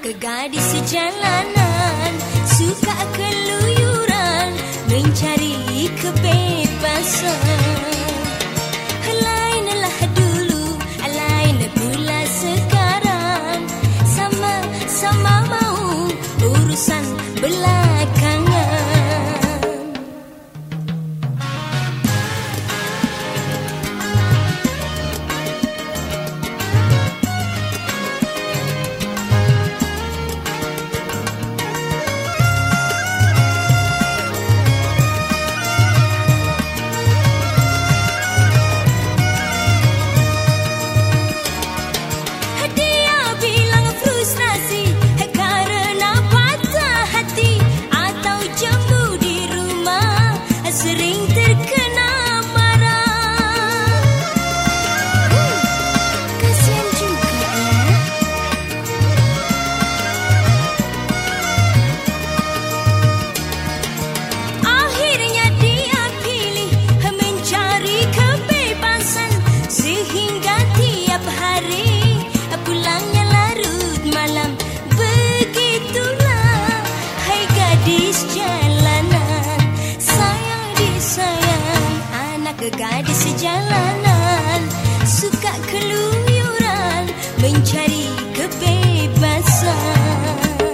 gadis jalanan, suka keluyuran, mencari kebebasan. Lainlah dulu, lain pula sekarang, sama-sama mau urusan belakangan. Gadis jalanan, suka keluyuran, mencari kebebasan.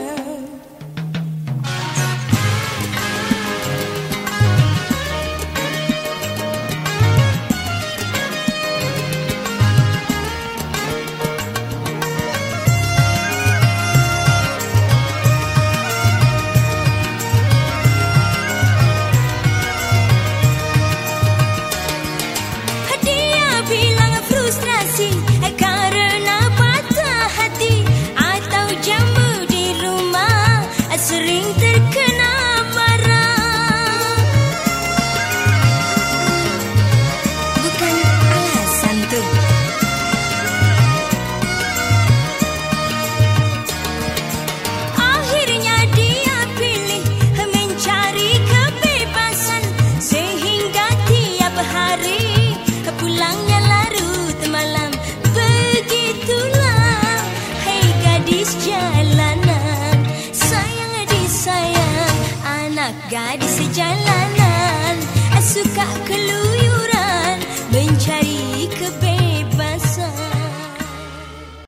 Sering terkena marah, bukan alasan tuh. Akhirnya dia pilih mencari kebebasan, sehingga tiap hari pulangnya larut malam. Begitulah, hai gadis jalanan, sayang anak gadis jalanan, suka keluyuran, mencari kebebasan.